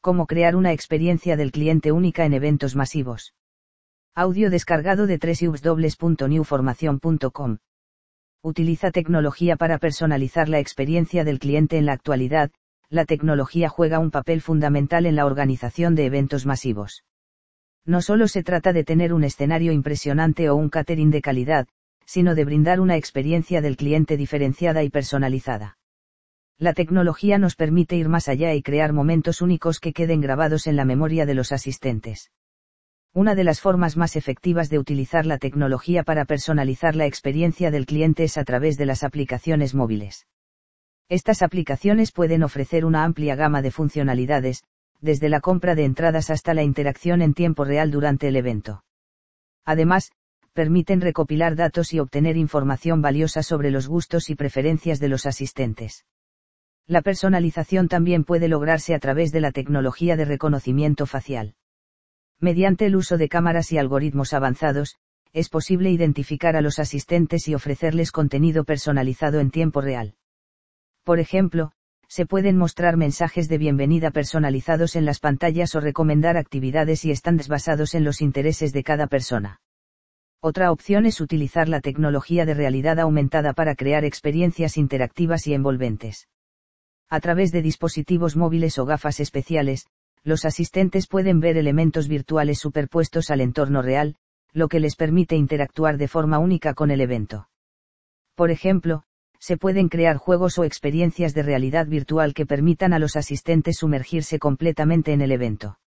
Cómo crear una experiencia del cliente única en eventos masivos. Audio descargado de www.newformacion.com. Utiliza tecnología para personalizar la experiencia del cliente. En la actualidad, la tecnología juega un papel fundamental en la organización de eventos masivos. No solo se trata de tener un escenario impresionante o un catering de calidad, sino de brindar una experiencia del cliente diferenciada y personalizada. La tecnología nos permite ir más allá y crear momentos únicos que queden grabados en la memoria de los asistentes. Una de las formas más efectivas de utilizar la tecnología para personalizar la experiencia del cliente es a través de las aplicaciones móviles. Estas aplicaciones pueden ofrecer una amplia gama de funcionalidades, desde la compra de entradas hasta la interacción en tiempo real durante el evento. Además, permiten recopilar datos y obtener información valiosa sobre los gustos y preferencias de los asistentes. La personalización también puede lograrse a través de la tecnología de reconocimiento facial. Mediante el uso de cámaras y algoritmos avanzados, es posible identificar a los asistentes y ofrecerles contenido personalizado en tiempo real. Por ejemplo, se pueden mostrar mensajes de bienvenida personalizados en las pantallas o recomendar actividades y stands basados en los intereses de cada persona. Otra opción es utilizar la tecnología de realidad aumentada para crear experiencias interactivas y envolventes. A través de dispositivos móviles o gafas especiales, los asistentes pueden ver elementos virtuales superpuestos al entorno real, lo que les permite interactuar de forma única con el evento. Por ejemplo, se pueden crear juegos o experiencias de realidad virtual que permitan a los asistentes sumergirse completamente en el evento.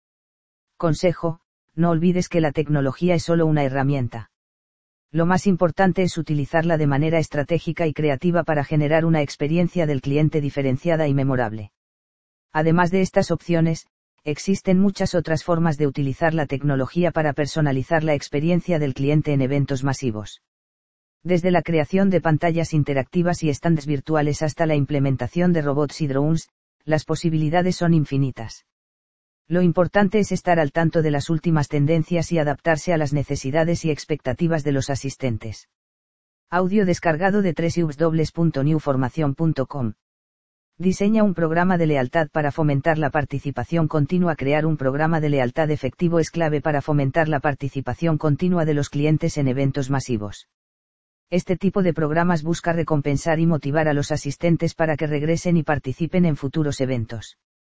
Consejo: no olvides que la tecnología es solo una herramienta. Lo más importante es utilizarla de manera estratégica y creativa para generar una experiencia del cliente diferenciada y memorable. Además de estas opciones, existen muchas otras formas de utilizar la tecnología para personalizar la experiencia del cliente en eventos masivos. Desde la creación de pantallas interactivas y stands virtuales hasta la implementación de robots y drones, las posibilidades son infinitas. Lo importante es estar al tanto de las últimas tendencias y adaptarse a las necesidades y expectativas de los asistentes. Audio descargado de www.newformacion.com. Diseña un programa de lealtad para fomentar la participación continua. Crear un programa de lealtad efectivo es clave para fomentar la participación continua de los clientes en eventos masivos. Este tipo de programas busca recompensar y motivar a los asistentes para que regresen y participen en futuros eventos.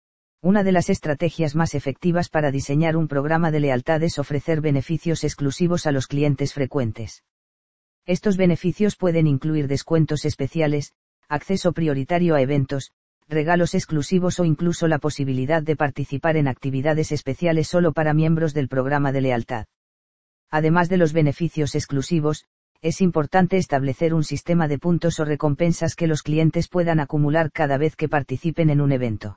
Una de las estrategias más efectivas para diseñar un programa de lealtad es ofrecer beneficios exclusivos a los clientes frecuentes. Estos beneficios pueden incluir descuentos especiales, acceso prioritario a eventos, regalos exclusivos o incluso la posibilidad de participar en actividades especiales solo para miembros del programa de lealtad. Además de los beneficios exclusivos, es importante establecer un sistema de puntos o recompensas que los clientes puedan acumular cada vez que participen en un evento.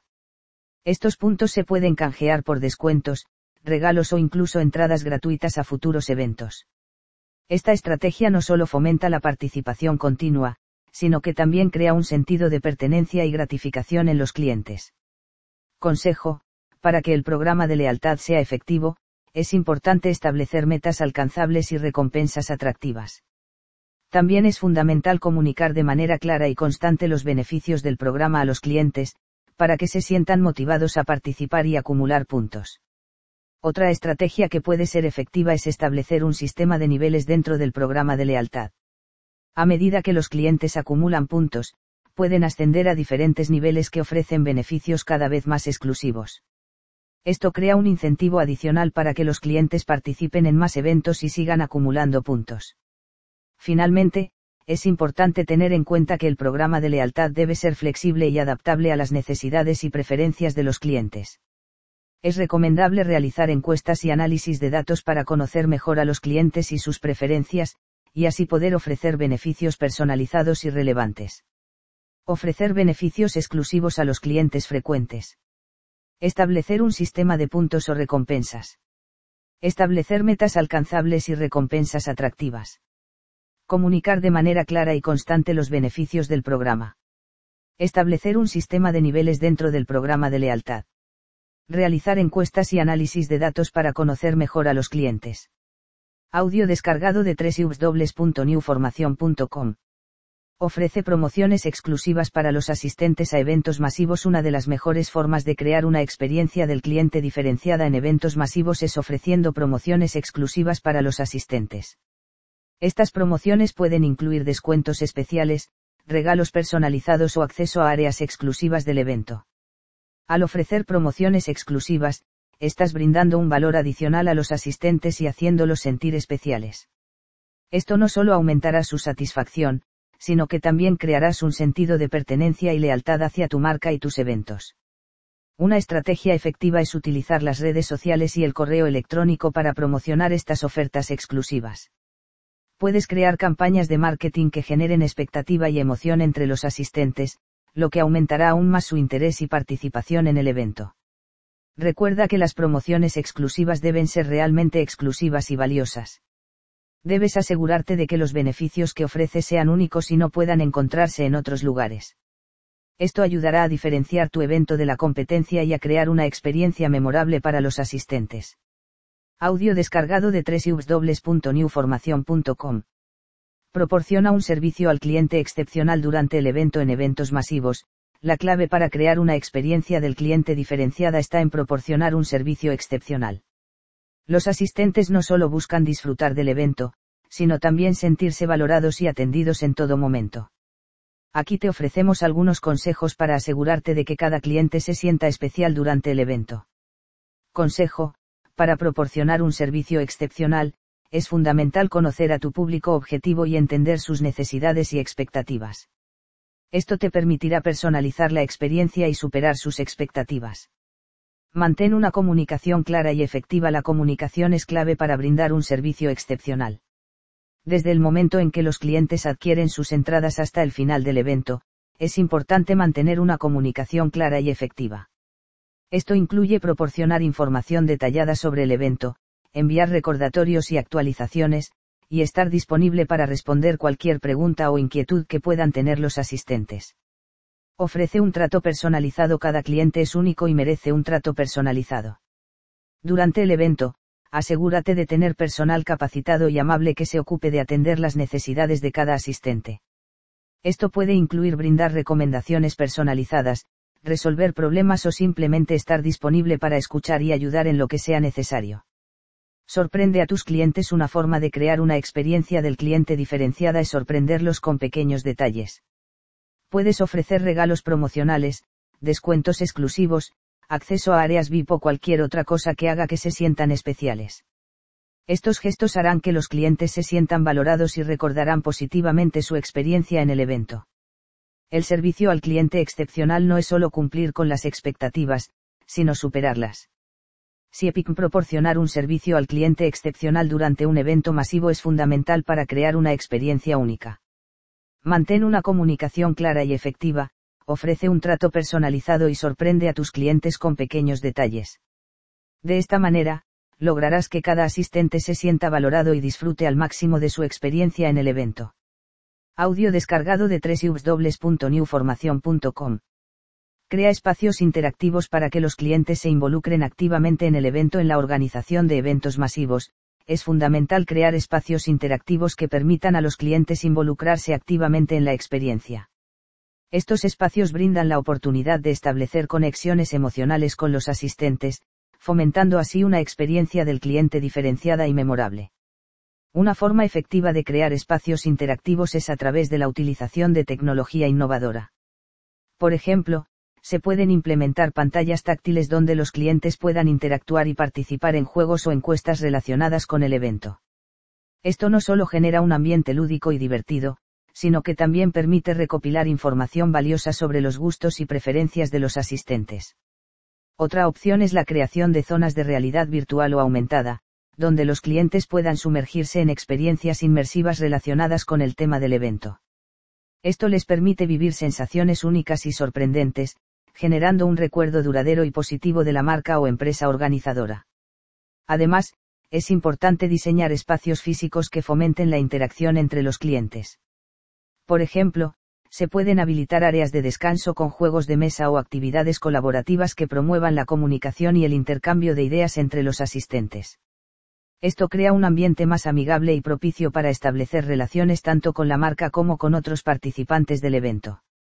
Estos puntos se pueden canjear por descuentos, regalos o incluso entradas gratuitas a futuros eventos. Esta estrategia no solo fomenta la participación continua, sino que también crea un sentido de pertenencia y gratificación en los clientes. Consejo: para que el programa de lealtad sea efectivo, es importante establecer metas alcanzables y recompensas atractivas. También es fundamental comunicar de manera clara y constante los beneficios del programa a los clientes, para que se sientan motivados a participar y acumular puntos. Otra estrategia que puede ser efectiva es establecer un sistema de niveles dentro del programa de lealtad. A medida que los clientes acumulan puntos, pueden ascender a diferentes niveles que ofrecen beneficios cada vez más exclusivos. Esto crea un incentivo adicional para que los clientes participen en más eventos y sigan acumulando puntos. Finalmente, es importante tener en cuenta que el programa de lealtad debe ser flexible y adaptable a las necesidades y preferencias de los clientes. Es recomendable realizar encuestas y análisis de datos para conocer mejor a los clientes y sus preferencias, y así poder ofrecer beneficios personalizados y relevantes. Ofrecer beneficios exclusivos a los clientes frecuentes. Establecer un sistema de puntos o recompensas. Establecer metas alcanzables y recompensas atractivas. Comunicar de manera clara y constante los beneficios del programa. Establecer un sistema de niveles dentro del programa de lealtad. Realizar encuestas y análisis de datos para conocer mejor a los clientes. Audio descargado de www.newformacion.com. Ofrece promociones exclusivas para los asistentes a eventos masivos. Una de las mejores formas de crear una experiencia del cliente diferenciada en eventos masivos es ofreciendo promociones exclusivas para los asistentes. Estas promociones pueden incluir descuentos especiales, regalos personalizados o acceso a áreas exclusivas del evento. Al ofrecer promociones exclusivas, estás brindando un valor adicional a los asistentes y haciéndolos sentir especiales. Esto no solo aumentará su satisfacción, sino que también crearás un sentido de pertenencia y lealtad hacia tu marca y tus eventos. Una estrategia efectiva es utilizar las redes sociales y el correo electrónico para promocionar estas ofertas exclusivas. Puedes crear campañas de marketing que generen expectativa y emoción entre los asistentes, lo que aumentará aún más su interés y participación en el evento. Recuerda que las promociones exclusivas deben ser realmente exclusivas y valiosas. Debes asegurarte de que los beneficios que ofreces sean únicos y no puedan encontrarse en otros lugares. Esto ayudará a diferenciar tu evento de la competencia y a crear una experiencia memorable para los asistentes. Audio descargado de www.newformacion.com. Proporciona un servicio al cliente excepcional durante el evento. En eventos masivos, la clave para crear una experiencia del cliente diferenciada está en proporcionar un servicio excepcional. Los asistentes no solo buscan disfrutar del evento, sino también sentirse valorados y atendidos en todo momento. Aquí te ofrecemos algunos consejos para asegurarte de que cada cliente se sienta especial durante el evento. Consejo: para proporcionar un servicio excepcional, es fundamental conocer a tu público objetivo y entender sus necesidades y expectativas. Esto te permitirá personalizar la experiencia y superar sus expectativas. Mantén una comunicación clara y efectiva. La comunicación es clave para brindar un servicio excepcional. Desde el momento en que los clientes adquieren sus entradas hasta el final del evento, es importante mantener una comunicación clara y efectiva. Esto incluye proporcionar información detallada sobre el evento, enviar recordatorios y actualizaciones, y estar disponible para responder cualquier pregunta o inquietud que puedan tener los asistentes. Ofrece un trato personalizado. Cada cliente es único y merece un trato personalizado. Durante el evento, asegúrate de tener personal capacitado y amable que se ocupe de atender las necesidades de cada asistente. Esto puede incluir brindar recomendaciones personalizadas, resolver problemas o simplemente estar disponible para escuchar y ayudar en lo que sea necesario. Sorprende a tus clientes. Una forma de crear una experiencia del cliente diferenciada es sorprenderlos con pequeños detalles. Puedes ofrecer regalos promocionales, descuentos exclusivos, acceso a áreas VIP o cualquier otra cosa que haga que se sientan especiales. Estos gestos harán que los clientes se sientan valorados y recordarán positivamente su experiencia en el evento. El servicio al cliente excepcional no es solo cumplir con las expectativas, sino superarlas. Si proporcionar un servicio al cliente excepcional durante un evento masivo es fundamental para crear una experiencia única. Mantén una comunicación clara y efectiva, ofrece un trato personalizado y sorprende a tus clientes con pequeños detalles. De esta manera, lograrás que cada asistente se sienta valorado y disfrute al máximo de su experiencia en el evento. Audio descargado de www.newformacion.com. Crea espacios interactivos para que los clientes se involucren activamente en el evento. En la organización de eventos masivos, es fundamental crear espacios interactivos que permitan a los clientes involucrarse activamente en la experiencia. Estos espacios brindan la oportunidad de establecer conexiones emocionales con los asistentes, fomentando así una experiencia del cliente diferenciada y memorable. Una forma efectiva de crear espacios interactivos es a través de la utilización de tecnología innovadora. Por ejemplo, se pueden implementar pantallas táctiles donde los clientes puedan interactuar y participar en juegos o encuestas relacionadas con el evento. Esto no solo genera un ambiente lúdico y divertido, sino que también permite recopilar información valiosa sobre los gustos y preferencias de los asistentes. Otra opción es la creación de zonas de realidad virtual o aumentada, donde los clientes puedan sumergirse en experiencias inmersivas relacionadas con el tema del evento. Esto les permite vivir sensaciones únicas y sorprendentes, generando un recuerdo duradero y positivo de la marca o empresa organizadora. Además, es importante diseñar espacios físicos que fomenten la interacción entre los clientes. Por ejemplo, se pueden habilitar áreas de descanso con juegos de mesa o actividades colaborativas que promuevan la comunicación y el intercambio de ideas entre los asistentes. Esto crea un ambiente más amigable y propicio para establecer relaciones tanto con la marca como con otros participantes del evento.